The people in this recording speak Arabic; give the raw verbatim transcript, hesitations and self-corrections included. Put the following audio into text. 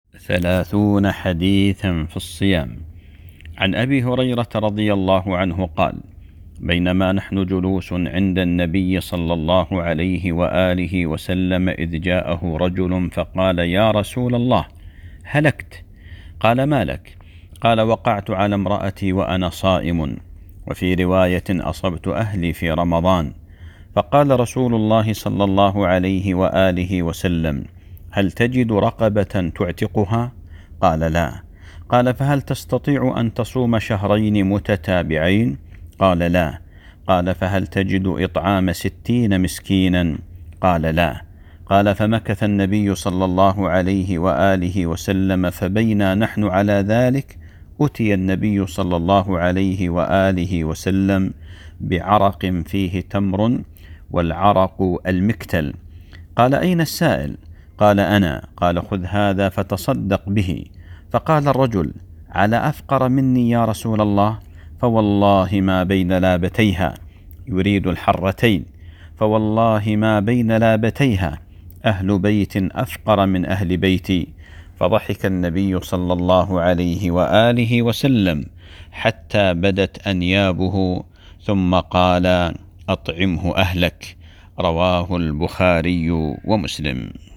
ثلاثون حديثا في الصيام. عن أبي هريرة رضي الله عنه قال: بينما نحن جلوس عند النبي صلى الله عليه وآله وسلم إذ جاءه رجل فقال: يا رسول الله، هلكت. قال: ما لك؟ قال: وقعت على امرأتي وأنا صائم، وفي رواية: أصبت أهلي في رمضان. فقال رسول الله صلى الله عليه وآله وسلم: هل تجد رقبة تعتقها؟ قال: لا. قال: فهل تستطيع أن تصوم شهرين متتابعين؟ قال: لا. قال: فهل تجد إطعام ستين مسكينا؟ قال: لا. قال: فمكث النبي صلى الله عليه وآله وسلم، فبينا نحن على ذلك أتي النبي صلى الله عليه وآله وسلم بعرق فيه تمر، والعرق المكتل. قال: أين السائل؟ قال: أنا. قال: خذ هذا فتصدق به. فقال الرجل: على أفقر مني يا رسول الله؟ فوالله ما بين لابتيها، يريد الحرتين، فوالله ما بين لابتيها أهل بيت أفقر من أهل بيتي. فضحك النبي صلى الله عليه وآله وسلم حتى بدت أنيابه، ثم قال: أطعمه أهلك. رواه البخاري ومسلم.